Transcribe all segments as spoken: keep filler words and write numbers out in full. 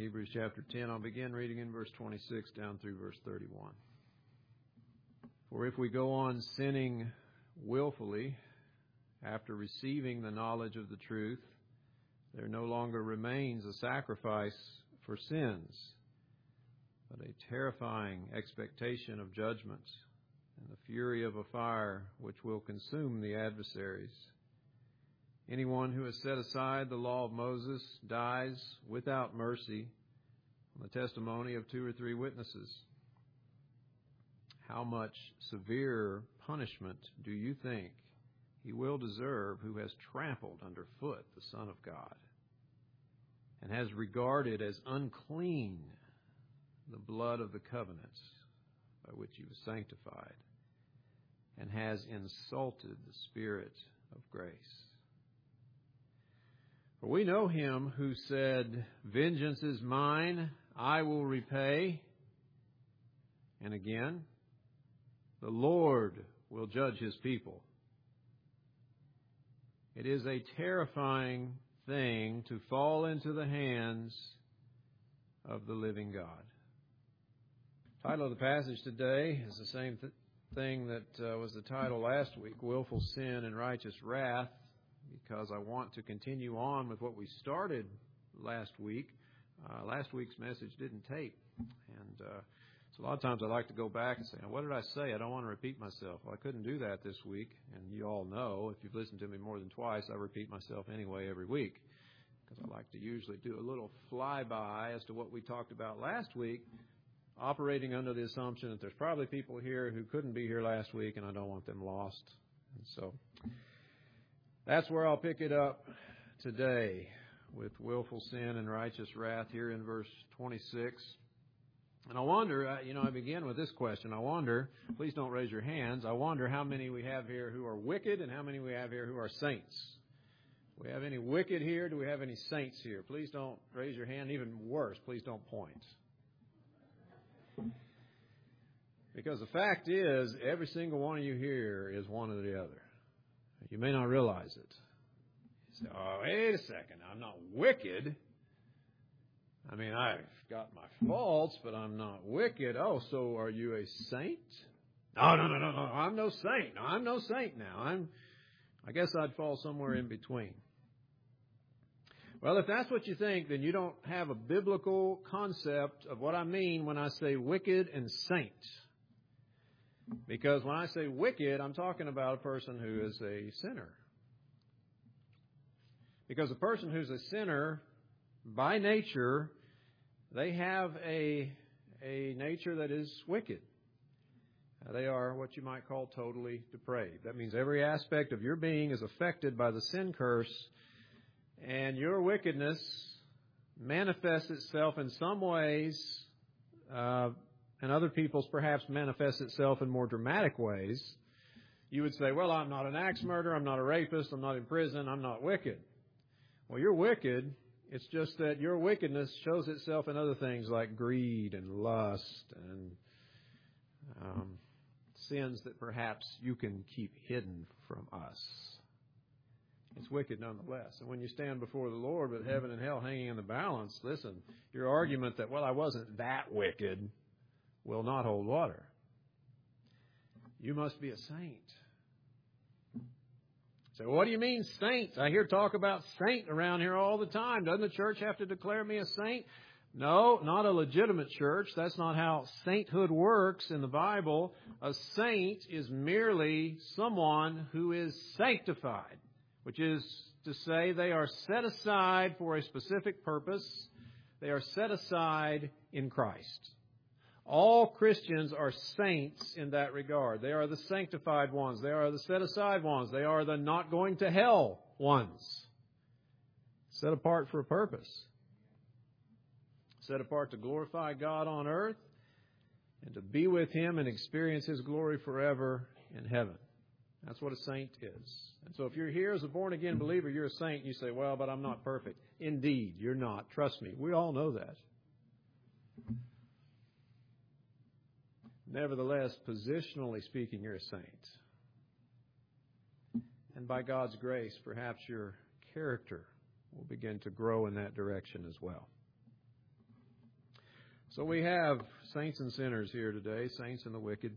Hebrews chapter ten. I'll begin reading in verse twenty-six down through verse thirty-one. For if we go on sinning willfully after receiving the knowledge of the truth, there no longer remains a sacrifice for sins, but a terrifying expectation of judgment and the fury of a fire which will consume the adversaries. Anyone who has set aside the law of Moses dies without mercy on the testimony of two or three witnesses. How much severer punishment do you think he will deserve who has trampled underfoot the Son of God and has regarded as unclean the blood of the covenant by which he was sanctified and has insulted the Spirit of grace? For we know him who said, "Vengeance is mine, I will repay." And again, "The Lord will judge his people." It is a terrifying thing to fall into the hands of the living God. The title of the passage today is the same th- thing that uh, was the title last week, Willful Sin and Righteous Wrath, because I want to continue on with what we started last week. Uh, last week's message didn't tape, and uh, so a lot of times I like to go back and say, "Now, what did I say? I don't want to repeat myself." Well, I couldn't do that this week, and you all know, if you've listened to me more than twice, I repeat myself anyway every week, because I like to usually do a little flyby as to what we talked about last week, operating under the assumption that there's probably people here who couldn't be here last week, and I don't want them lost. And so that's where I'll pick it up today, with willful sin and righteous wrath here in verse twenty-six. And I wonder, uh, you know, I begin with this question. I wonder, please don't raise your hands, I wonder how many we have here who are wicked and how many we have here who are saints. Do we have any wicked here? Do we have any saints here? Please don't raise your hand. Even worse, please don't point. Because the fact is, every single one of you here is one or the other. You may not realize it. You say, "Oh, wait a second, I'm not wicked. I mean, I've got my faults, but I'm not wicked." "Oh, so are you a saint?" No, no, no, no, no, I'm no saint. No, I'm no saint now. I'm, I guess I'd fall somewhere in between. Well, if that's what you think, then you don't have a biblical concept of what I mean when I say wicked and saint. Because when I say wicked, I'm talking about a person who is a sinner. Because a person who's a sinner, by nature, they have a, a nature that is wicked. Uh, they are what you might call totally depraved. That means every aspect of your being is affected by the sin curse, and your wickedness manifests itself in some ways, uh, and other people's perhaps manifests itself in more dramatic ways. You would say, "Well, I'm not an axe murderer, I'm not a rapist, I'm not in prison, I'm not wicked." Well, you're wicked. It's just that your wickedness shows itself in other things like greed and lust and um, sins that perhaps you can keep hidden from us. It's wicked nonetheless. And when you stand before the Lord with heaven and hell hanging in the balance, listen, your argument that, "Well, I wasn't that wicked," will not hold water. You must be a saint. So what do you mean saints? I hear talk about saint around here all the time. Doesn't the church have to declare me a saint? No, not a legitimate church. That's not how sainthood works in the Bible. A saint is merely someone who is sanctified, which is to say they are set aside for a specific purpose. They are set aside in Christ. All Christians are saints in that regard. They are the sanctified ones. They are the set-aside ones. They are the not going to hell ones. Set apart for a purpose. Set apart to glorify God on earth and to be with Him and experience His glory forever in heaven. That's what a saint is. And so if you're here as a born-again believer, you're a saint. You say, "Well, but I'm not perfect." Indeed, you're not. Trust me. We all know that. Nevertheless, positionally speaking, you're a saint. And by God's grace, perhaps your character will begin to grow in that direction as well. So we have saints and sinners here today, saints and the wicked.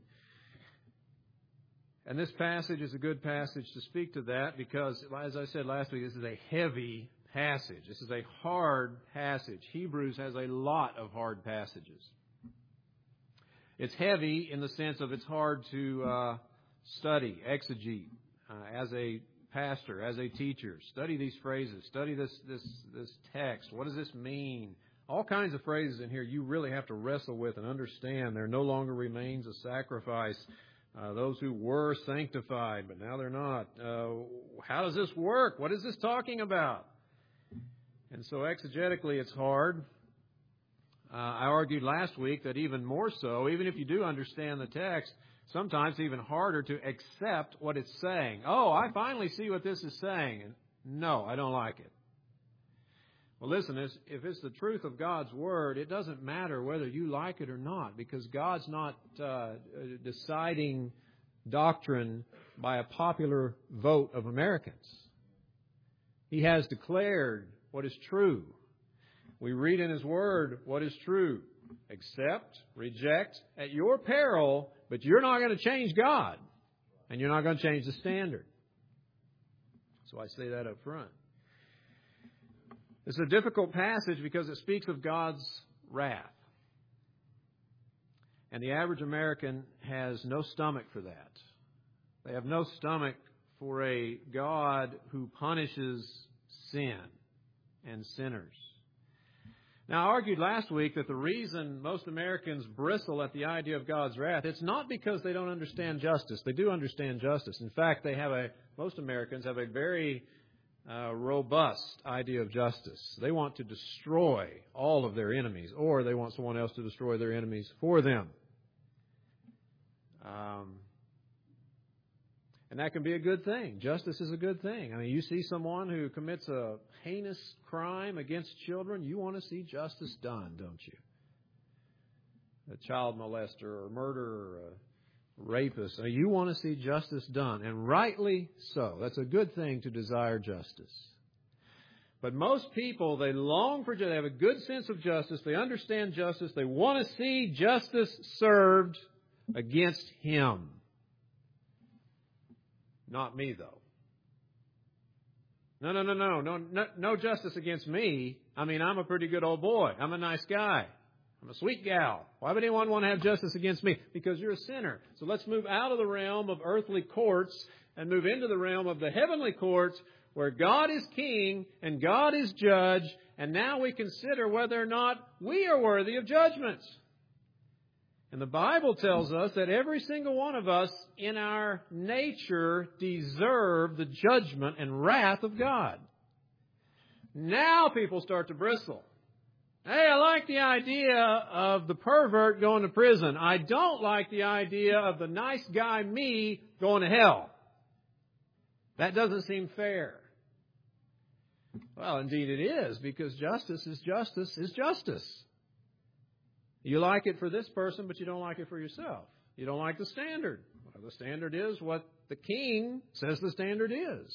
And this passage is a good passage to speak to that because, as I said last week, this is a heavy passage. This is a hard passage. Hebrews has a lot of hard passages. It's heavy in the sense of it's hard to uh, study, exegete, uh, as a pastor, as a teacher. Study these phrases. Study this, this, this text. What does this mean? All kinds of phrases in here you really have to wrestle with and understand. There no longer remains a sacrifice. Uh, those who were sanctified, but now they're not. Uh, how does this work? What is this talking about? And so exegetically it's hard. Uh, I argued last week that even more so, even if you do understand the text, sometimes it's even harder to accept what it's saying. Oh, I finally see what this is saying. And no, I don't like it. Well, listen, if it's the truth of God's Word, it doesn't matter whether you like it or not, because God's not uh, deciding doctrine by a popular vote of Americans. He has declared what is true. We read in His Word what is true. Accept, reject, at your peril, but you're not going to change God, and you're not going to change the standard. So I say that up front. It's a difficult passage because it speaks of God's wrath. And the average American has no stomach for that. They have no stomach for a God who punishes sin and sinners. Now, I argued last week that the reason most Americans bristle at the idea of God's wrath, it's not because they don't understand justice. They do understand justice. In fact, they have a most Americans have a very Uh, robust idea of justice. They want to destroy all of their enemies, or they want someone else to destroy their enemies for them. Um, and that can be a good thing. Justice is a good thing. I mean, you see someone who commits a heinous crime against children, you want to see justice done, don't you? A child molester or murderer or a rapist. You want to see justice done, and rightly so. That's a good thing to desire justice. But most people, they long for justice. They have a good sense of justice. They understand justice. They want to see justice served against him. Not me, though. No, no, no, no, no, no, no justice against me. I mean, I'm a pretty good old boy. I'm a nice guy. I'm a sweet gal. Why would anyone want to have justice against me? Because you're a sinner. So let's move out of the realm of earthly courts and move into the realm of the heavenly courts where God is king and God is judge. And now we consider whether or not we are worthy of judgments. And the Bible tells us that every single one of us in our nature deserve the judgment and wrath of God. Now people start to bristle. Hey, I like the idea of the pervert going to prison. I don't like the idea of the nice guy, me, going to hell. That doesn't seem fair. Well, indeed it is, because justice is justice is justice. You like it for this person, but you don't like it for yourself. You don't like the standard. Well, the standard is what the king says the standard is.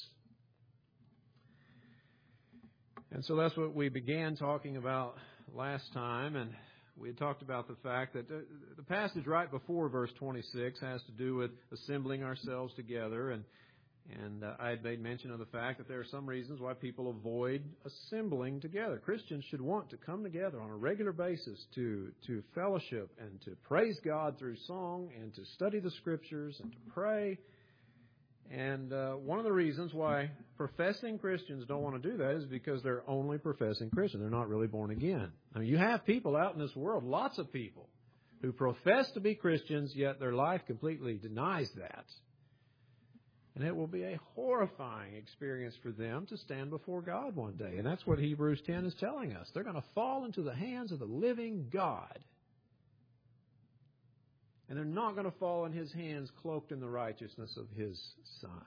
And so that's what we began talking about last time, and we had talked about the fact that the passage right before verse twenty-six has to do with assembling ourselves together, and and uh, I had made mention of the fact that there are some reasons why people avoid assembling together. Christians should want to come together on a regular basis to to fellowship and to praise God through song and to study the Scriptures and to pray. And uh, one of the reasons why professing Christians don't want to do that is because they're only professing Christians. They're not really born again. I mean, you have people out in this world, lots of people, who profess to be Christians, yet their life completely denies that. And it will be a horrifying experience for them to stand before God one day. And that's what Hebrews ten is telling us. They're going to fall into the hands of the living God. And they're not going to fall in His hands cloaked in the righteousness of His Son.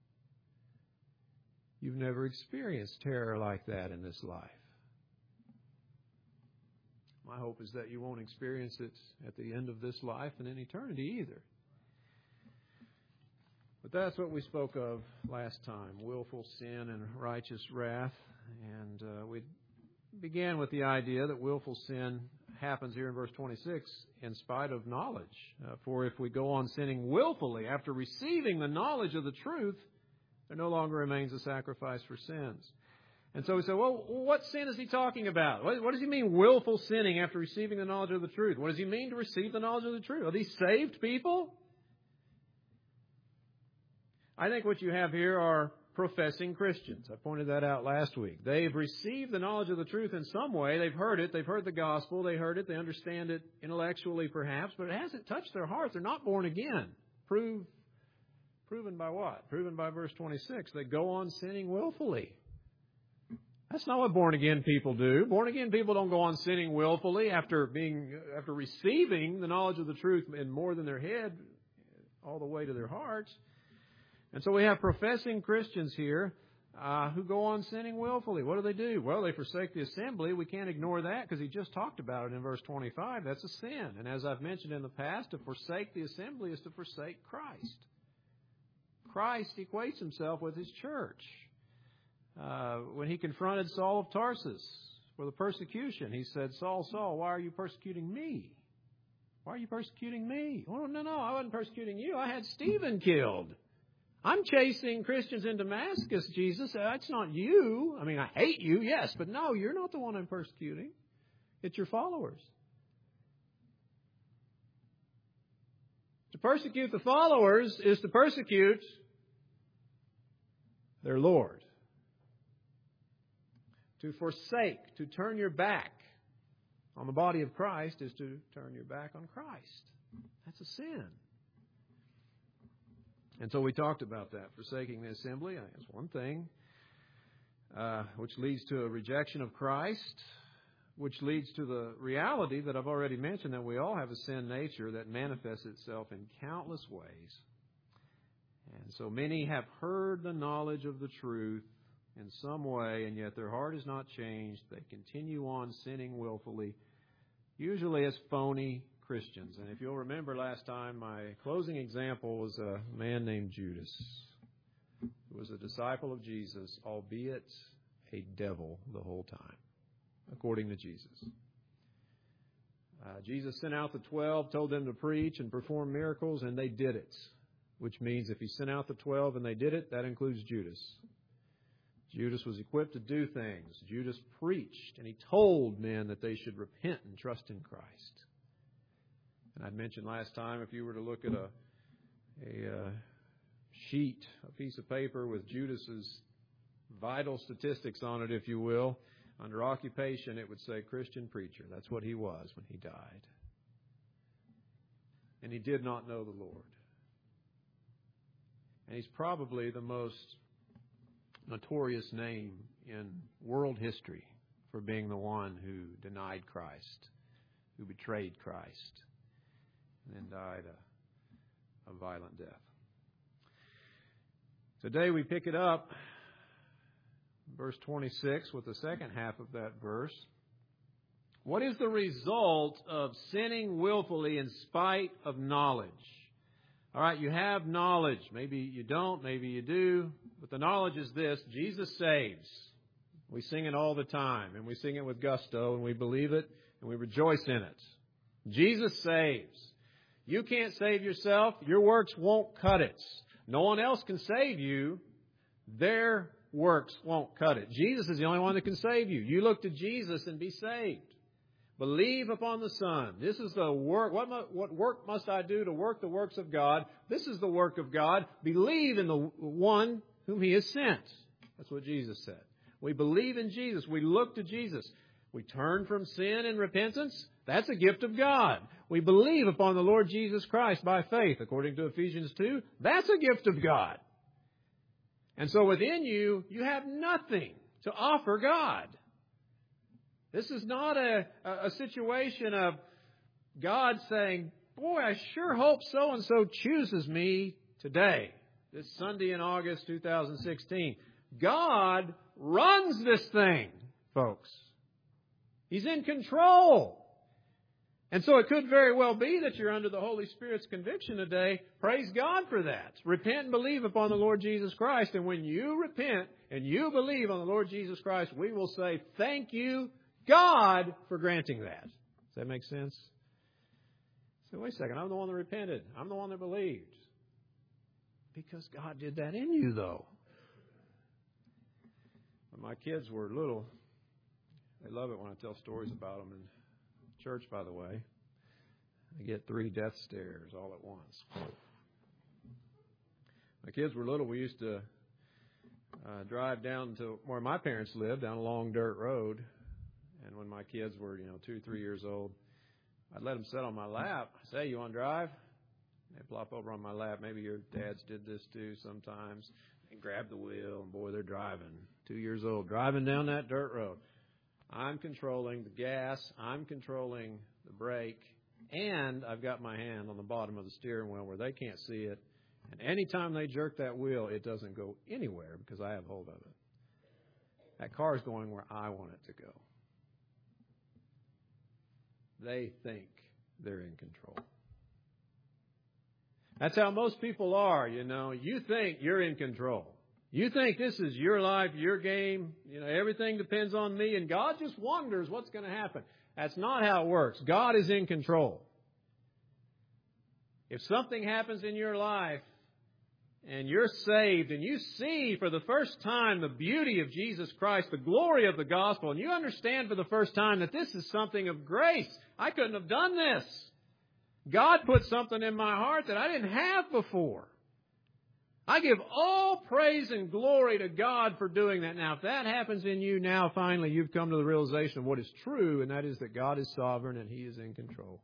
You've never experienced terror like that in this life. My hope is that you won't experience it at the end of this life and in eternity either. But that's what we spoke of last time, willful sin and righteous wrath. And uh, we began with the idea that willful sin happens here in verse twenty-six in spite of knowledge. Uh, for if we go on sinning willfully after receiving the knowledge of the truth, there no longer remains a sacrifice for sins. And so we say, well, what sin is he talking about? What, what does he mean, willful sinning after receiving the knowledge of the truth? What does he mean to receive the knowledge of the truth? Are these saved people? I think what you have here are professing Christians. I pointed that out last week. They've received the knowledge of the truth in some way. They've heard it. They've heard the gospel. They heard it. They understand it intellectually, perhaps, but it hasn't touched their hearts. They're not born again. Prove, proven by what? Proven by verse twenty-six. They go on sinning willfully. That's not what born-again people do. Born-again people don't go on sinning willfully after being, after receiving the knowledge of the truth in more than their head, all the way to their hearts. And so we have professing Christians here uh, who go on sinning willfully. What do they do? Well, they forsake the assembly. We can't ignore that because he just talked about it in verse twenty-five. That's a sin. And as I've mentioned in the past, to forsake the assembly is to forsake Christ. Christ equates himself with his church. Uh, when he confronted Saul of Tarsus for the persecution, he said, Saul, Saul, why are you persecuting me? Why are you persecuting me? Oh, no, no, I wasn't persecuting you. I had Stephen killed. I'm chasing Christians in Damascus, Jesus. That's not you. I mean, I hate you, yes, but no, you're not the one I'm persecuting. It's your followers. To persecute the followers is to persecute their Lord. To forsake, to turn your back on the body of Christ is to turn your back on Christ. That's a sin. And so we talked about that. Forsaking the assembly, that's one thing, uh, which leads to a rejection of Christ, which leads to the reality that I've already mentioned, that we all have a sin nature that manifests itself in countless ways. And so many have heard the knowledge of the truth in some way, and yet their heart is not changed. They continue on sinning willfully, usually as phony Christians. And if you'll remember last time, my closing example was a man named Judas, who was a disciple of Jesus, albeit a devil the whole time, according to Jesus. Uh, Jesus sent out the twelve, told them to preach and perform miracles, and they did it, which means if he sent out the twelve and they did it, that includes Judas. Judas was equipped to do things. Judas preached, and he told men that they should repent and trust in Christ. And I mentioned last time, if you were to look at a, a uh, sheet, a piece of paper with Judas's vital statistics on it, if you will, under occupation, it would say Christian preacher. That's what he was when he died. And he did not know the Lord. And he's probably the most notorious name in world history for being the one who denied Christ, who betrayed Christ, and then died a, a violent death. Today we pick it up, verse twenty-six, with the second half of that verse. What is the result of sinning willfully in spite of knowledge? All right, you have knowledge. Maybe you don't, maybe you do. But the knowledge is this: Jesus saves. We sing it all the time, and we sing it with gusto, and we believe it, and we rejoice in it. Jesus saves. You can't save yourself. Your works won't cut it. No one else can save you. Their works won't cut it. Jesus is the only one that can save you. You look to Jesus and be saved. Believe upon the Son. This is the work. What, what work must I do to work the works of God? This is the work of God. Believe in the one whom He has sent. That's what Jesus said. We believe in Jesus. We look to Jesus. We turn from sin and repentance. That's a gift of God. We believe upon the Lord Jesus Christ by faith, according to Ephesians two. That's a gift of God. And so within you, you have nothing to offer God. This is not a, a situation of God saying, boy, I sure hope so-and-so chooses me today, this Sunday in August two thousand sixteen. God runs this thing, folks. He's in control. And so it could very well be that you're under the Holy Spirit's conviction today. Praise God for that. Repent and believe upon the Lord Jesus Christ. And when you repent and you believe on the Lord Jesus Christ, we will say, thank you, God, for granting that. that make sense? So wait a second, I'm the one that repented. I'm the one that believed. Because God did that in you, though. When my kids were little, they love it when I tell stories about them in church, by the way. I get three death stares all at once. My kids were little, we used to uh, drive down to where my parents lived, down a long dirt road. And when my kids were, you know, two, three years old, I'd let them sit on my lap. I say, you want to drive? They'd plop over on my lap. Maybe your dads did this too sometimes. And grab the wheel, and boy, they're driving. Two years old, driving down that dirt road. I'm controlling the gas. I'm controlling the brake. And I've got my hand on the bottom of the steering wheel where they can't see it. And anytime they jerk that wheel, it doesn't go anywhere because I have hold of it. That car is going where I want it to go. They think they're in control. That's how most people are, you know. You think you're in control. You think this is your life, your game. You know, everything depends on me, and God just wonders what's going to happen. That's not how it works. God is in control. If something happens in your life and you're saved and you see for the first time the beauty of Jesus Christ, the glory of the gospel, and you understand for the first time that this is something of grace. I couldn't have done this. God put something in my heart that I didn't have before. I give all praise and glory to God for doing that. Now, if that happens in you now, finally, you've come to the realization of what is true, and that is that God is sovereign and He is in control.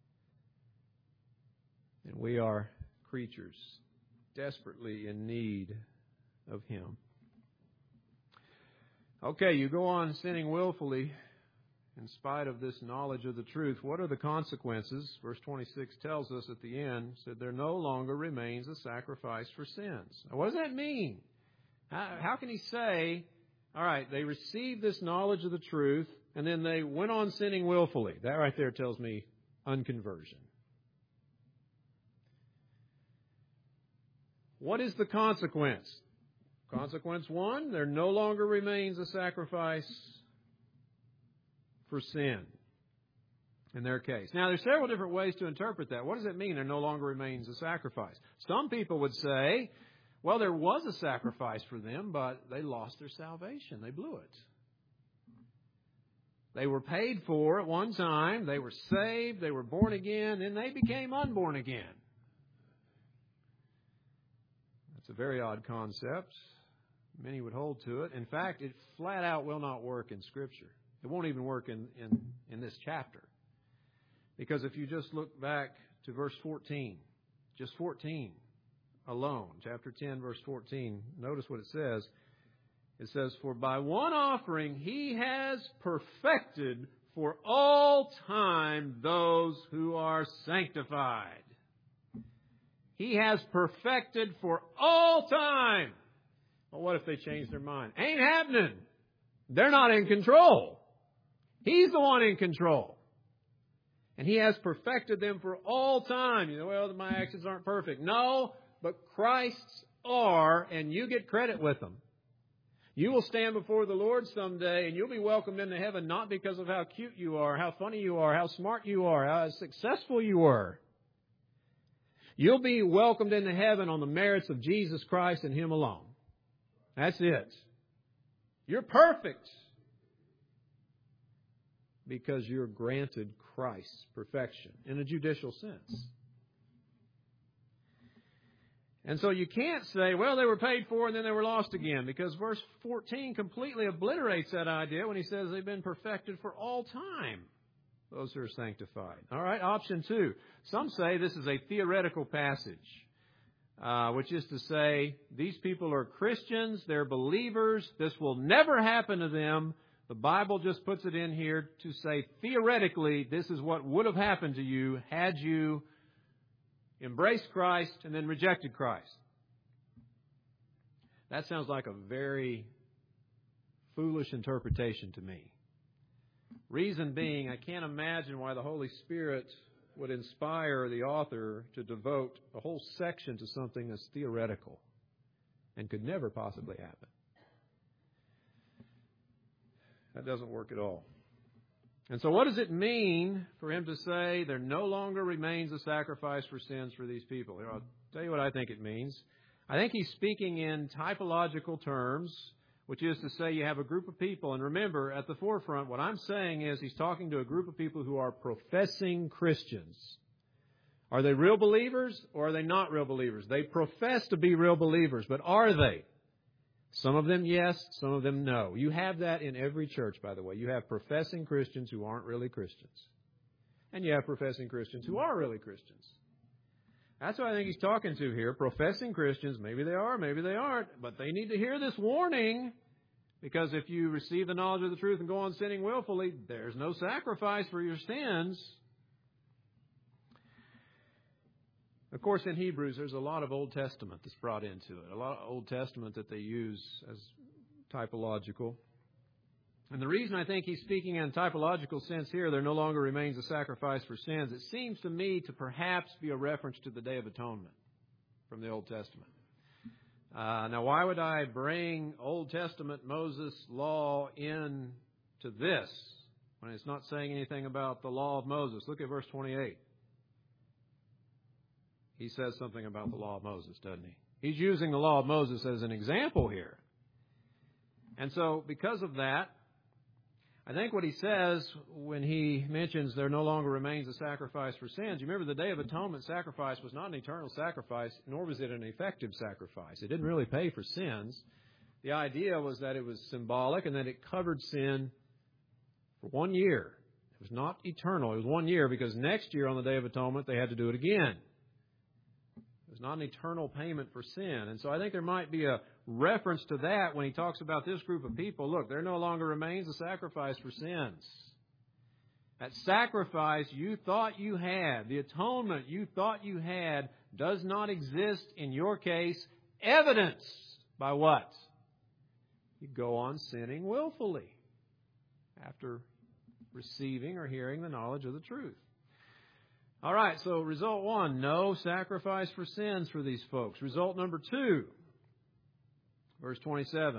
And we are creatures desperately in need of Him. Okay, you go on sinning willfully in spite of this knowledge of the truth. What are the consequences? Verse twenty-six tells us at the end, said there no longer remains a sacrifice for sins. Now, what does that mean? How, how can he say, all right, they received this knowledge of the truth, and then they went on sinning willfully? That right there tells me unconversion. What is the consequence? Consequence one, there no longer remains a sacrifice for sin in their case. Now, there's several different ways to interpret that. What does it mean there no longer remains a sacrifice? Some people would say, well, there was a sacrifice for them, but they lost their salvation. They blew it. They were paid for at one time. They were saved. They were born again. Then they became unborn again. That's a very odd concept. Many would hold to it. In fact, it flat out will not work in Scripture. It won't even work in, in, in this chapter. Because if you just look back to verse fourteen, just fourteen alone, chapter ten, verse fourteen, notice what it says. It says, for by one offering He has perfected for all time those who are sanctified. He has perfected for all time. Well, what if they change their mind? Ain't happening. They're not in control. He's the one in control. And He has perfected them for all time. You know, well, my actions aren't perfect. No, but Christ's are, and you get credit with them. You will stand before the Lord someday, and you'll be welcomed into heaven not because of how cute you are, how funny you are, how smart you are, how successful you were. You'll be welcomed into heaven on the merits of Jesus Christ and Him alone. That's it. You're perfect because you're granted Christ's perfection in a judicial sense. And so you can't say, well, they were paid for and then they were lost again, because verse fourteen completely obliterates that idea when he says they've been perfected for all time, those who are sanctified. All right, option two. Some say this is a theoretical passage, uh, which is to say these people are Christians, they're believers, this will never happen to them. The Bible just puts it in here to say theoretically this is what would have happened to you had you embraced Christ and then rejected Christ. That sounds like a very foolish interpretation to me. Reason being, I can't imagine why the Holy Spirit would inspire the author to devote a whole section to something that's theoretical and could never possibly happen. That doesn't work at all. And so what does it mean for him to say there no longer remains a sacrifice for sins for these people? I'll tell you what I think it means. I think he's speaking in typological terms, which is to say you have a group of people. And remember, at the forefront, what I'm saying is he's talking to a group of people who are professing Christians. Are they real believers or are they not real believers? They profess to be real believers, but are they? Some of them, yes. Some of them, no. You have that in every church, by the way. You have professing Christians who aren't really Christians. And you have professing Christians who are really Christians. That's what I think he's talking to here. Professing Christians, maybe they are, maybe they aren't, but they need to hear this warning, because if you receive the knowledge of the truth and go on sinning willfully, there's no sacrifice for your sins. Of course, in Hebrews, there's a lot of Old Testament that's brought into it, a lot of Old Testament that they use as typological. And the reason I think he's speaking in typological sense here, there no longer remains a sacrifice for sins, it seems to me to perhaps be a reference to the Day of Atonement from the Old Testament. Uh, now, why would I bring Old Testament Moses law into this when it's not saying anything about the law of Moses? Look at verse twenty-eight. He says something about the law of Moses, doesn't he? He's using the law of Moses as an example here. And so, because of that, I think what he says when he mentions there no longer remains a sacrifice for sins, you remember the Day of Atonement sacrifice was not an eternal sacrifice, nor was it an effective sacrifice. It didn't really pay for sins. The idea was that it was symbolic and that it covered sin for one year. It was not eternal. It was one year because next year on the Day of Atonement they had to do it again. It was not an eternal payment for sin. And so I think there might be a reference to that when he talks about this group of people. Look, there no longer remains a sacrifice for sins. That sacrifice you thought you had, the atonement you thought you had, does not exist in your case, evidenced by what? You go on sinning willfully after receiving or hearing the knowledge of the truth. All right, so result one, no sacrifice for sins for these folks. Result number two, verse twenty-seven.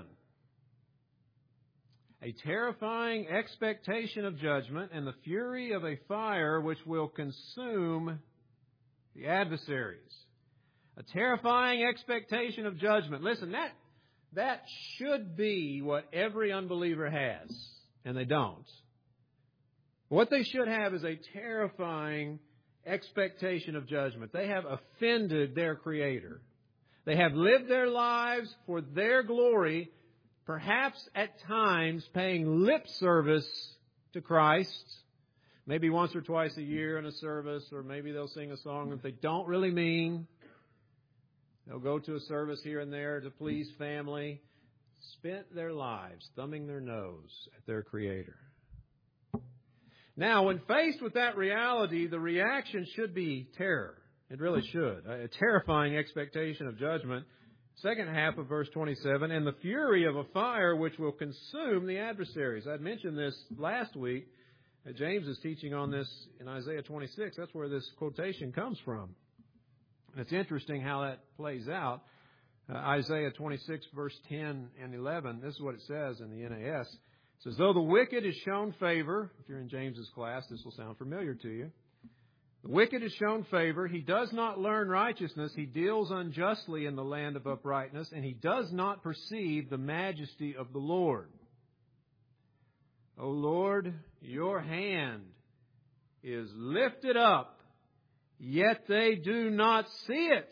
A terrifying expectation of judgment and the fury of a fire which will consume the adversaries. A terrifying expectation of judgment. Listen, that, that should be what every unbeliever has, and they don't. What they should have is a terrifying expectation of judgment. They have offended their Creator. They have lived their lives for their glory, perhaps at times paying lip service to Christ, maybe once or twice a year in a service, or maybe they'll sing a song that they don't really mean. They'll go to a service here and there to please family. Spent their lives thumbing their nose at their Creator. Now, when faced with that reality, the reaction should be terror. It really should. A terrifying expectation of judgment. Second half of verse twenty-seven, and the fury of a fire which will consume the adversaries. I'd mentioned this last week. James is teaching on this in Isaiah twenty-six. That's where this quotation comes from. And it's interesting how that plays out. Uh, Isaiah twenty-six, verse ten and eleven, this is what it says in the N A S. It says, though the wicked is shown favor, if you're in James's class, this will sound familiar to you. The wicked is shown favor. He does not learn righteousness. He deals unjustly in the land of uprightness, and he does not perceive the majesty of the Lord. O Lord, your hand is lifted up, yet they do not see it.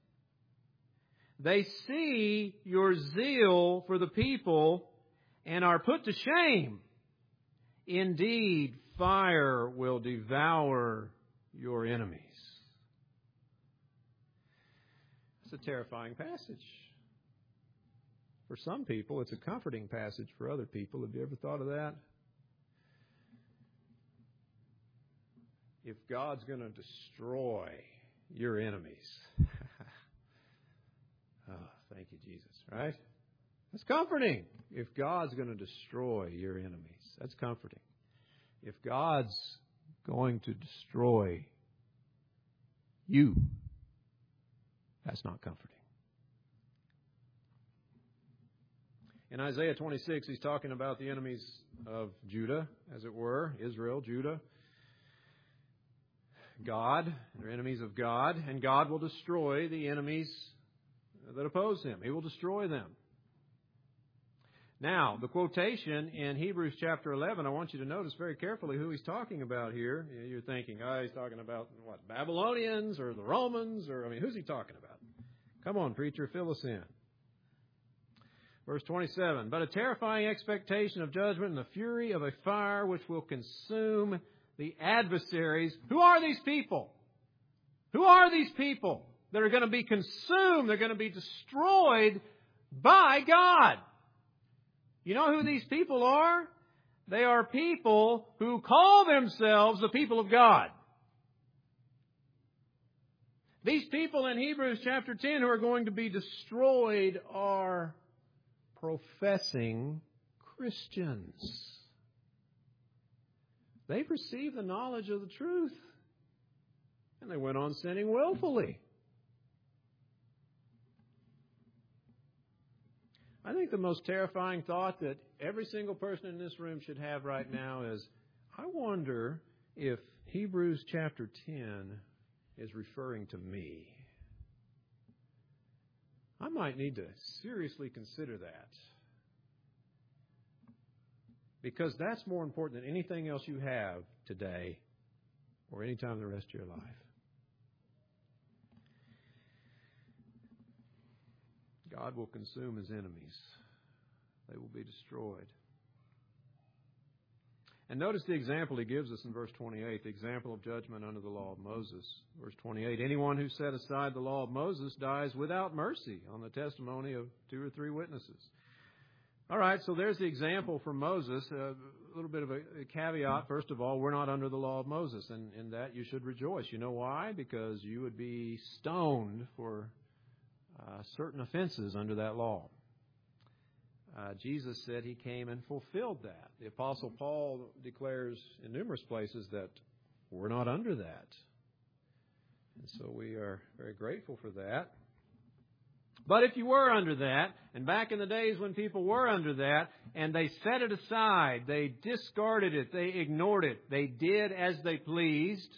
They see your zeal for the people and are put to shame. Indeed, fire will devour your enemies. It's a terrifying passage. For some people, it's a comforting passage. For other people, have you ever thought of that? If God's going to destroy your enemies. Oh, thank you, Jesus, right? That's comforting. If God's going to destroy your enemies, that's comforting. If God's going to destroy you, that's not comforting. In Isaiah twenty-six, he's talking about the enemies of Judah, as it were, Israel, Judah. God, they're enemies of God, and God will destroy the enemies that oppose Him. He will destroy them. Now, the quotation in Hebrews chapter eleven, I want you to notice very carefully who he's talking about here. You're thinking, oh, he's talking about what, Babylonians or the Romans? Or, I mean, who's he talking about? Come on, preacher, fill us in. Verse twenty-seven, but a terrifying expectation of judgment and the fury of a fire which will consume the adversaries. Who are these people? Who are these people that are going to be consumed? They're going to be destroyed by God. You know who these people are? They are people who call themselves the people of God. These people in Hebrews chapter ten who are going to be destroyed are professing Christians. They've received the knowledge of the truth, and they went on sinning willfully. I think the most terrifying thought that every single person in this room should have right now is, I wonder if Hebrews chapter ten is referring to me. I might need to seriously consider that. Because that's more important than anything else you have today or any time the rest of your life. God will consume His enemies. They will be destroyed. And notice the example He gives us in verse twenty-eight, the example of judgment under the law of Moses. Verse twenty-eight, anyone who set aside the law of Moses dies without mercy on the testimony of two or three witnesses. All right, so there's the example for Moses. Uh, a little bit of a, a caveat. First of all, we're not under the law of Moses, and in that you should rejoice. You know why? Because you would be stoned for uh, certain offenses under that law. Uh, Jesus said He came and fulfilled that. The Apostle Paul declares in numerous places that we're not under that. And so we are very grateful for that. But if you were under that, and back in the days when people were under that, and they set it aside, they discarded it, they ignored it, they did as they pleased,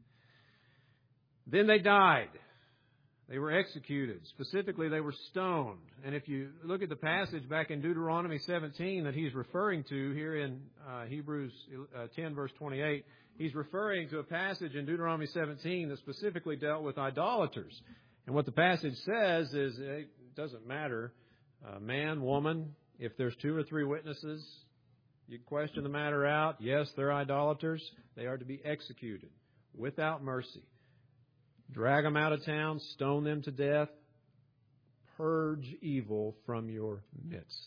then they died. They were executed. Specifically, they were stoned. And if you look at the passage back in Deuteronomy seventeen that he's referring to here in uh, Hebrews ten, verse twenty-eight, he's referring to a passage in Deuteronomy seventeen that specifically dealt with idolaters. And what the passage says is it doesn't matter, uh, man, woman, if there's two or three witnesses, you question the matter out. Yes, they're idolaters. They are to be executed without mercy. Drag them out of town, stone them to death, purge evil from your midst.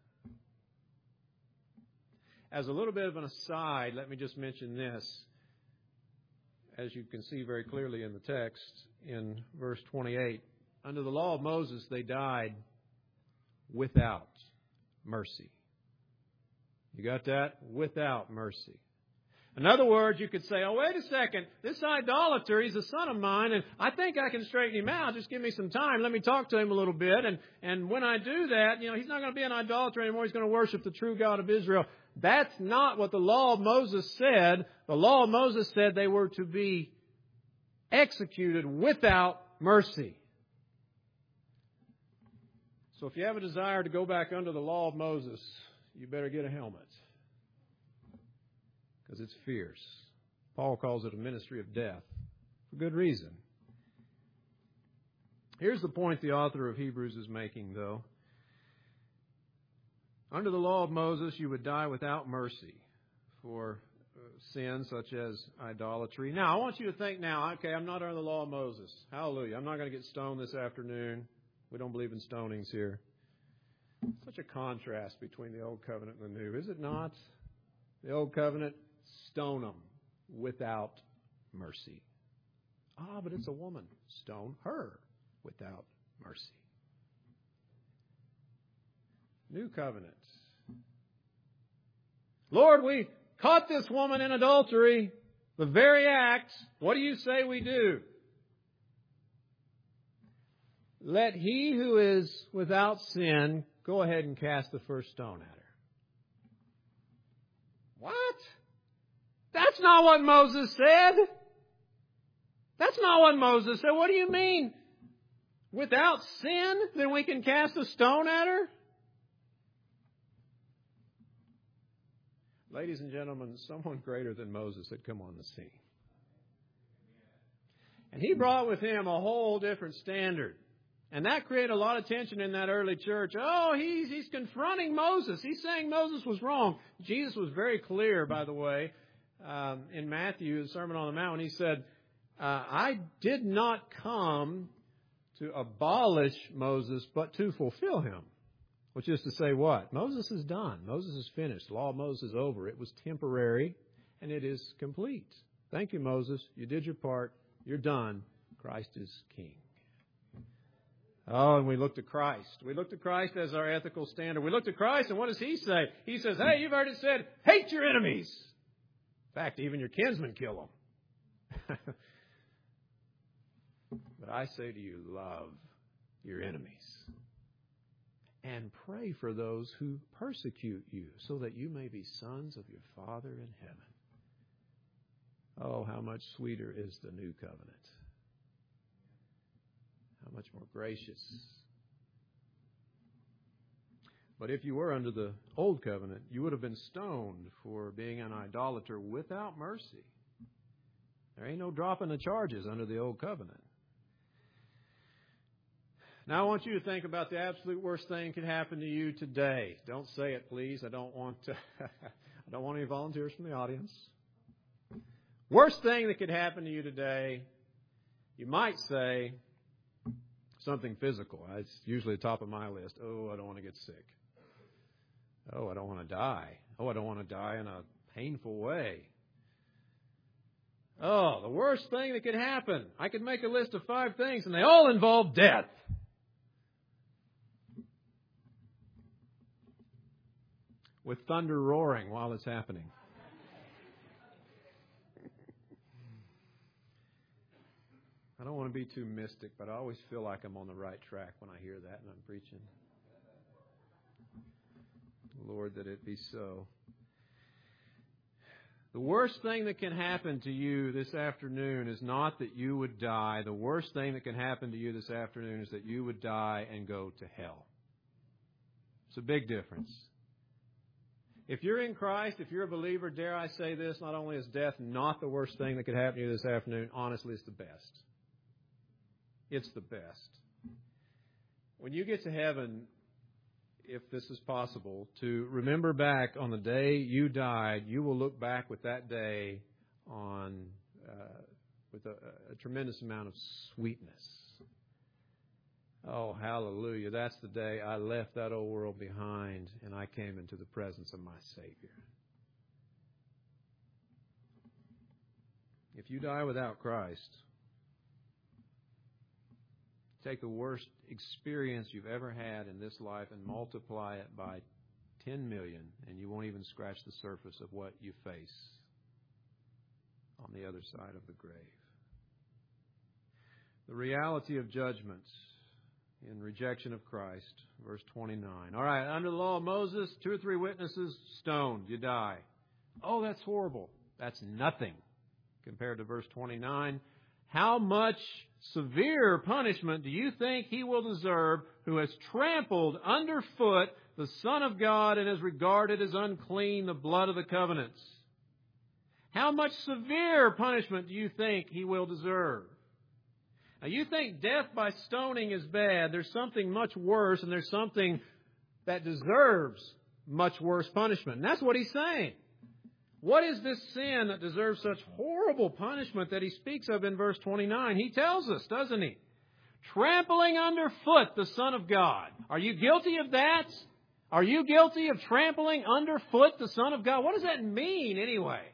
As a little bit of an aside, let me just mention this. As you can see very clearly in the text, in verse twenty-eight, under the law of Moses, they died without mercy. You got that? Without mercy. In other words, you could say, oh, wait a second, this idolater, he's a son of mine, and I think I can straighten him out. Just give me some time. Let me talk to him a little bit. And, and when I do that, you know, he's not going to be an idolater anymore. He's going to worship the true God of Israel. That's not what the law of Moses said. The law of Moses said they were to be executed without mercy. So if you have a desire to go back under the law of Moses, you better get a helmet. Because it's fierce. Paul calls it a ministry of death. For good reason. Here's the point the author of Hebrews is making, though. Under the law of Moses, you would die without mercy for sins such as idolatry. Now, I want you to think now, okay, I'm not under the law of Moses. Hallelujah. I'm not going to get stoned this afternoon. We don't believe in stonings here. Such a contrast between the Old Covenant and the New, is it not? The Old Covenant, stone them without mercy. Ah, but it's a woman. Stone her without mercy. New Covenant. Lord, we caught this woman in adultery, the very act. What do you say we do? Let he who is without sin go ahead and cast the first stone at her. What? That's not what Moses said. That's not what Moses said. What do you mean? Without sin, then we can cast a stone at her? Ladies and gentlemen, someone greater than Moses had come on the scene. And he brought with him a whole different standard. And that created a lot of tension in that early church. Oh, he's, he's confronting Moses. He's saying Moses was wrong. Jesus was very clear, by the way, um, in Matthew, the Sermon on the Mount, when he said, uh, I did not come to abolish Moses, but to fulfill him. Which is to say what? Moses is done. Moses is finished. The law of Moses is over. It was temporary, and it is complete. Thank you, Moses. You did your part. You're done. Christ is King. Oh, and we look to Christ. We look to Christ as our ethical standard. We look to Christ, and what does He say? He says, hey, you've heard it said, hate your enemies. In fact, even your kinsmen kill them. But I say to you, love your enemies. And pray for those who persecute you, so that you may be sons of your Father in heaven. Oh, how much sweeter is the new covenant. How much more gracious. But if you were under the old covenant, you would have been stoned for being an idolater without mercy. There ain't no dropping the charges under the old covenant. Now I want you to think about the absolute worst thing that could happen to you today. Don't say it, please. I don't want to, I don't want any volunteers from the audience. Worst thing that could happen to you today, you might say something physical. It's usually the top of my list. Oh, I don't want to get sick. Oh, I don't want to die. Oh, I don't want to die in a painful way. Oh, the worst thing that could happen. I could make a list of five things, and they all involve death. With thunder roaring while it's happening. I don't want to be too mystic, but I always feel like I'm on the right track when I hear that and I'm preaching. Lord, that it be so. The worst thing that can happen to you this afternoon is not that you would die. The worst thing that can happen to you this afternoon is that you would die and go to hell. It's a big difference. If you're in Christ, if you're a believer, dare I say this, not only is death not the worst thing that could happen to you this afternoon, honestly, it's the best. It's the best. When you get to heaven, if this is possible, to remember back on the day you died, you will look back with that day on uh, with a, a tremendous amount of sweetness. Oh, hallelujah. That's the day I left that old world behind and I came into the presence of my Savior. If you die without Christ, take the worst experience you've ever had in this life and multiply it by ten million, and you won't even scratch the surface of what you face on the other side of the grave. The reality of judgment in rejection of Christ, verse twenty-nine. All right, under the law of Moses, two or three witnesses, stoned, you die. Oh, that's horrible. That's nothing compared to verse twenty-nine. How much severe punishment do you think he will deserve who has trampled underfoot the Son of God and has regarded as unclean the blood of the covenants? How much severe punishment do you think he will deserve? Now, you think death by stoning is bad. There's something much worse, and there's something that deserves much worse punishment. And that's what he's saying. What is this sin that deserves such horrible punishment that he speaks of in verse twenty-nine? He tells us, doesn't he? Trampling underfoot the Son of God. Are you guilty of that? Are you guilty of trampling underfoot the Son of God? What does that mean anyway?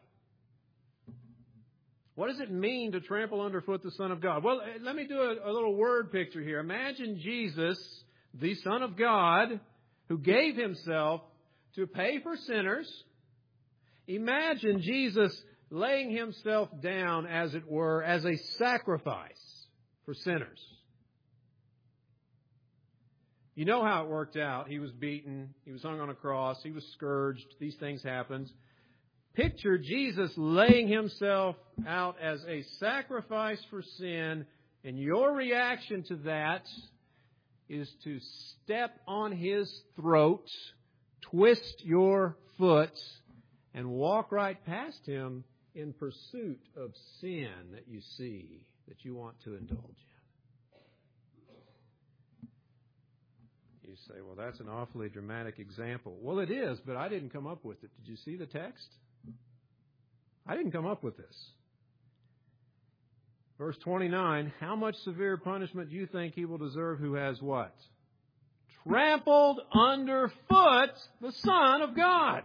What does it mean to trample underfoot the Son of God? Well, let me do a, a little word picture here. Imagine Jesus, the Son of God, who gave himself to pay for sinners. Imagine Jesus laying himself down, as it were, as a sacrifice for sinners. You know how it worked out. He was beaten. He was hung on a cross. He was scourged. These things happened. Picture Jesus laying Himself out as a sacrifice for sin, and your reaction to that is to step on His throat, twist your foot, and walk right past Him in pursuit of sin that you see, that you want to indulge in. You say, well, that's an awfully dramatic example. Well, it is, but I didn't come up with it. Did you see the text? I didn't come up with this. Verse twenty-nine, how much severe punishment do you think he will deserve who has what? Trampled underfoot the Son of God.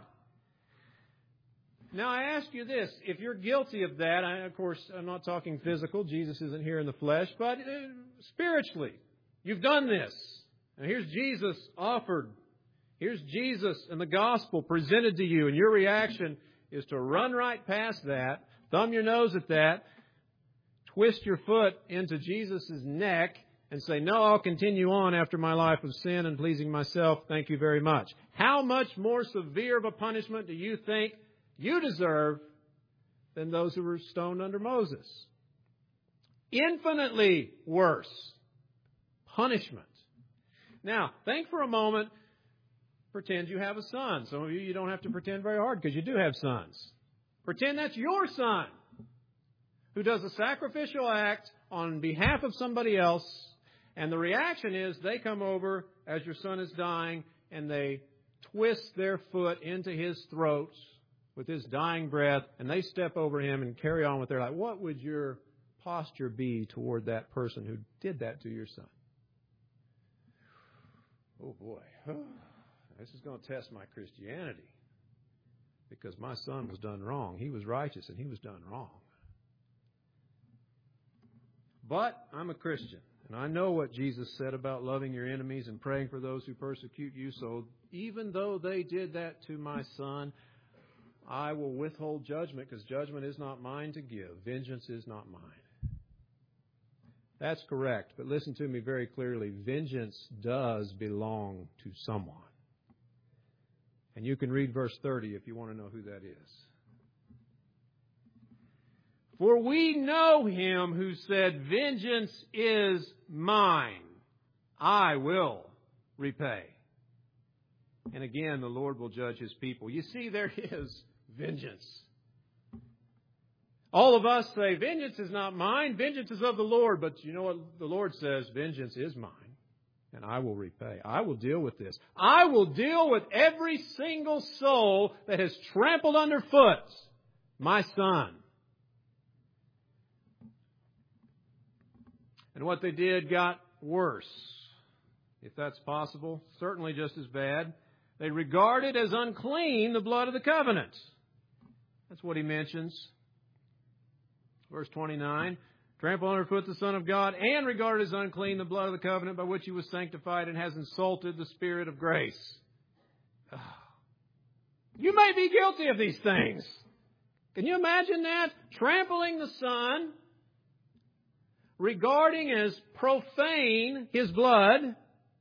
Now, I ask you this. If you're guilty of that, I, of course, I'm not talking physical. Jesus isn't here in the flesh. But uh, spiritually, you've done this. And here's Jesus offered. Here's Jesus and the gospel presented to you. And your reaction is to run right past that, thumb your nose at that, twist your foot into Jesus' neck, and say, no, I'll continue on after my life of sin and pleasing myself. Thank you very much. How much more severe of a punishment do you think you deserve than those who were stoned under Moses? Infinitely worse punishment. Now, think for a moment. Pretend you have a son. Some of you, you don't have to pretend very hard because you do have sons. Pretend that's your son who does a sacrificial act on behalf of somebody else, and the reaction is they come over as your son is dying and they twist their foot into his throat with his dying breath, and they step over him and carry on with their life. What would your posture be toward that person who did that to your son? Oh, boy. This is going to test my Christianity, because my son was done wrong. He was righteous and he was done wrong. But I'm a Christian, and I know what Jesus said about loving your enemies and praying for those who persecute you. So even though they did that to my son, I will withhold judgment, because judgment is not mine to give. Vengeance is not mine. That's correct. But listen to me very clearly. Vengeance does belong to someone. And you can read verse thirty if you want to know who that is. For we know Him who said, vengeance is mine. I will repay. And again, the Lord will judge His people. You see, there is vengeance. All of us say, vengeance is not mine, vengeance is of the Lord. But you know what the Lord says? Vengeance is mine, and I will repay. I will deal with this. I will deal with every single soul that has trampled underfoot my son. And what they did got worse, if that's possible, certainly just as bad. They regarded as unclean the blood of the covenant. That's what he mentions. Verse twenty-nine, trample underfoot the Son of God, and regarded as unclean the blood of the covenant by which he was sanctified, and has insulted the Spirit of grace. You may be guilty of these things. Can you imagine that? Trampling the Son, regarding as profane His blood,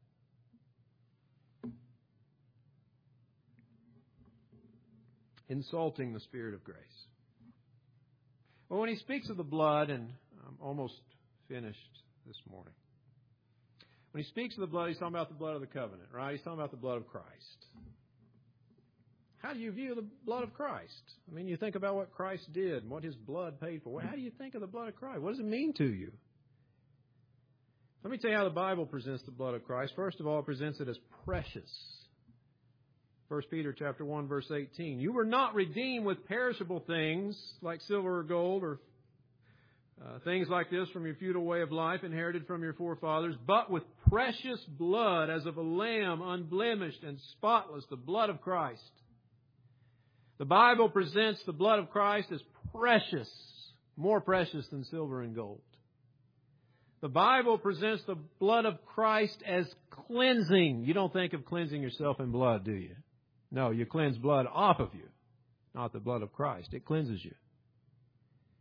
insulting the Spirit of grace. Well, when he speaks of the blood, and I'm almost finished this morning. When he speaks of the blood, he's talking about the blood of the covenant, right? He's talking about the blood of Christ. How do you view the blood of Christ? I mean, you think about what Christ did and what His blood paid for. How do you think of the blood of Christ? What does it mean to you? Let me tell you how the Bible presents the blood of Christ. First of all, it presents it as precious. First Peter chapter one, verse eighteen. You were not redeemed with perishable things like silver or gold or uh, things like this from your futile way of life inherited from your forefathers, but with precious blood as of a lamb, unblemished and spotless, the blood of Christ. The Bible presents the blood of Christ as precious, more precious than silver and gold. The Bible presents the blood of Christ as cleansing. You don't think of cleansing yourself in blood, do you? No, you cleanse blood off of you, not the blood of Christ. It cleanses you.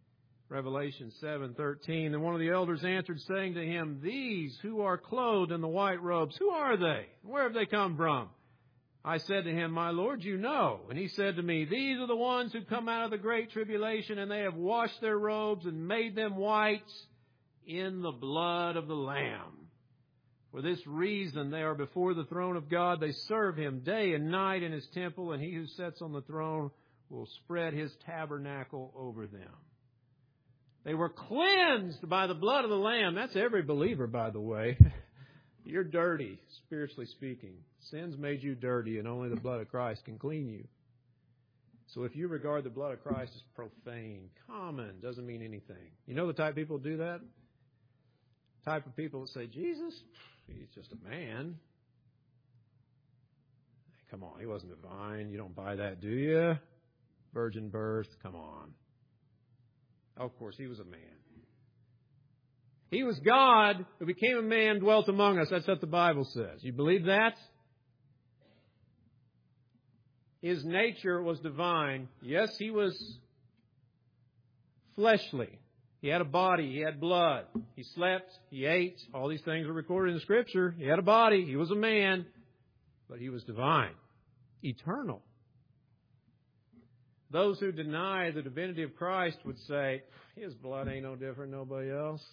Revelation seven thirteen. And one of the elders answered, saying to him, These who are clothed in the white robes, who are they? Where have they come from? I said to him, My Lord, you know. And he said to me, These are the ones who come out of the great tribulation, and they have washed their robes and made them white in the blood of the Lamb. For this reason they are before the throne of God. They serve Him day and night in His temple, and He who sits on the throne will spread His tabernacle over them. They were cleansed by the blood of the Lamb. That's every believer, by the way. You're dirty, spiritually speaking. Sin's made you dirty, and only the blood of Christ can clean you. So if you regard the blood of Christ as profane, common, doesn't mean anything. You know the type of people who do that? Type of people that say, Jesus, He's just a man. Come on, He wasn't divine. You don't buy that, do you? Virgin birth, come on. Oh, of course, He was a man. He was God who became a man, dwelt among us. That's what the Bible says. You believe that? His nature was divine. Yes, He was fleshly. He had a body. He had blood. He slept. He ate. All these things are recorded in the Scripture. He had a body. He was a man. But He was divine. Eternal. Those who deny the divinity of Christ would say, His blood ain't no different than nobody else.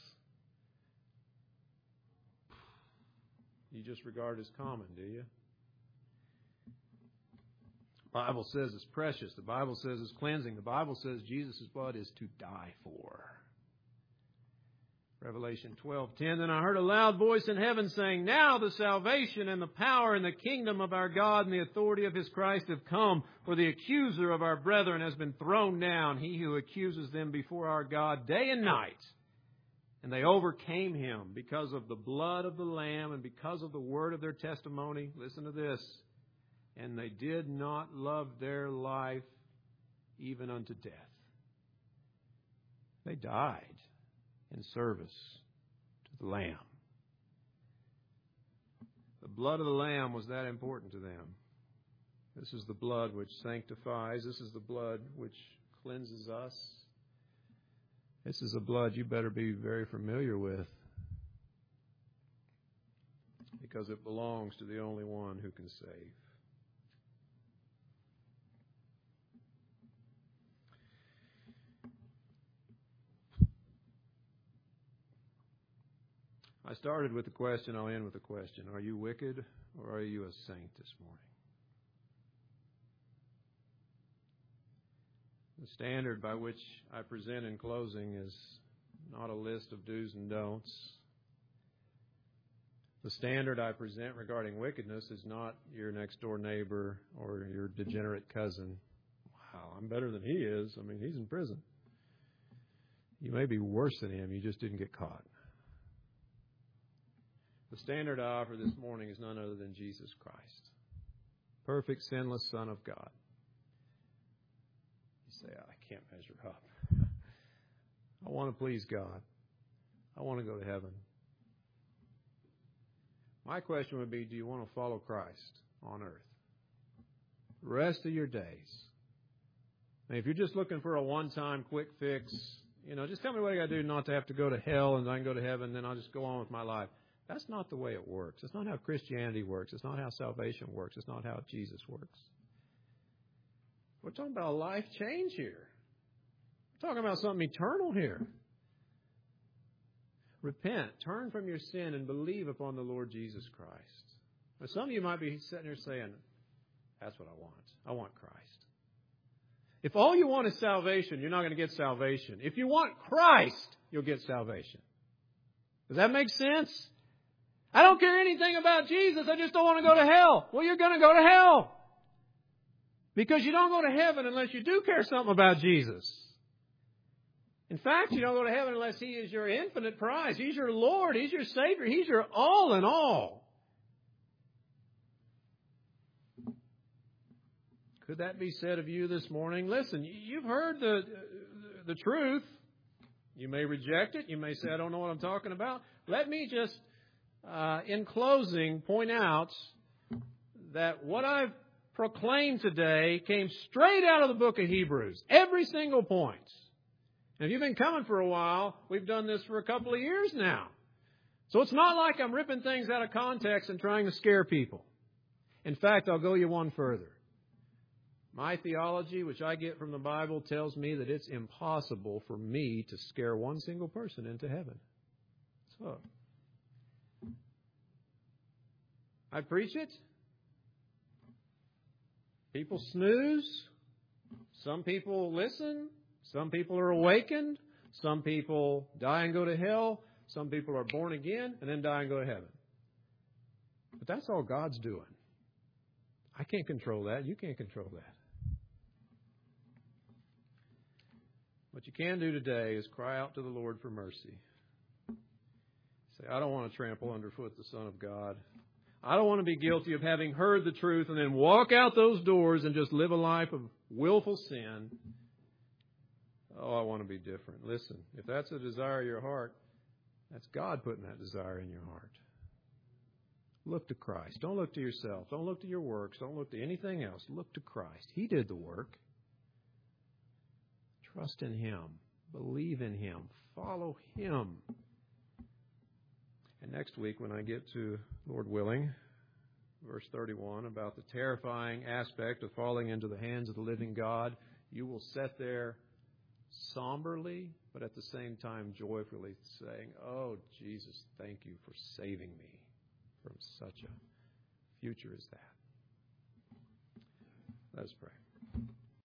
You just regard it as common, do you? The Bible says it's precious. The Bible says it's cleansing. The Bible says Jesus' blood is to die for. Revelation twelve ten. Then I heard a loud voice in heaven saying, Now the salvation and the power and the kingdom of our God and the authority of His Christ have come. For the accuser of our brethren has been thrown down, he who accuses them before our God day and night. And they overcame Him because of the blood of the Lamb and because of the word of their testimony. Listen to this. And they did not love their life even unto death. They died in service to the Lamb. The blood of the Lamb was that important to them. This is the blood which sanctifies. This is the blood which cleanses us. This is a blood you better be very familiar with, because it belongs to the only one who can save. I started with the question, I'll end with the question. Are you wicked or are you a saint this morning? The standard by which I present in closing is not a list of do's and don'ts. The standard I present regarding wickedness is not your next door neighbor or your degenerate cousin. Wow, I'm better than he is. I mean, he's in prison. You may be worse than him. You just didn't get caught. The standard I offer this morning is none other than Jesus Christ, perfect, sinless Son of God. You say, I can't measure up. I want to please God. I want to go to heaven. My question would be, do you want to follow Christ on earth the rest of your days? I mean, if you're just looking for a one-time quick fix, you know, just tell me what I got to do not to have to go to hell and I can go to heaven, then I'll just go on with my life. That's not the way it works. It's not how Christianity works. It's not how salvation works. It's not how Jesus works. We're talking about a life change here. We're talking about something eternal here. Repent, turn from your sin, and believe upon the Lord Jesus Christ. Now, some of you might be sitting there saying, that's what I want. I want Christ. If all you want is salvation, you're not going to get salvation. If you want Christ, you'll get salvation. Does that make sense? I don't care anything about Jesus. I just don't want to go to hell. Well, you're going to go to hell. Because you don't go to heaven unless you do care something about Jesus. In fact, you don't go to heaven unless He is your infinite prize. He's your Lord. He's your Savior. He's your all in all. Could that be said of you this morning? Listen, you've heard the, the truth. You may reject it. You may say, I don't know what I'm talking about. Let me just, uh, in closing, point out that what I've proclaimed today came straight out of the book of Hebrews. Every single point. And if you've been coming for a while, we've done this for a couple of years now. So it's not like I'm ripping things out of context and trying to scare people. In fact, I'll go you one further. My theology, which I get from the Bible, tells me that it's impossible for me to scare one single person into heaven. So, I preach it. People snooze. Some people listen. Some people are awakened. Some people die and go to hell. Some people are born again and then die and go to heaven. But that's all God's doing. I can't control that. You can't control that. What you can do today is cry out to the Lord for mercy. Say, I don't want to trample underfoot the Son of God. I don't want to be guilty of having heard the truth and then walk out those doors and just live a life of willful sin. Oh, I want to be different. Listen, if that's a desire of your heart, that's God putting that desire in your heart. Look to Christ. Don't look to yourself. Don't look to your works. Don't look to anything else. Look to Christ. He did the work. Trust in Him. Believe in Him. Follow Him. And next week when I get to, Lord willing, verse thirty-one, about the terrifying aspect of falling into the hands of the living God, you will sit there somberly, but at the same time joyfully saying, oh, Jesus, thank you for saving me from such a future as that. Let us pray.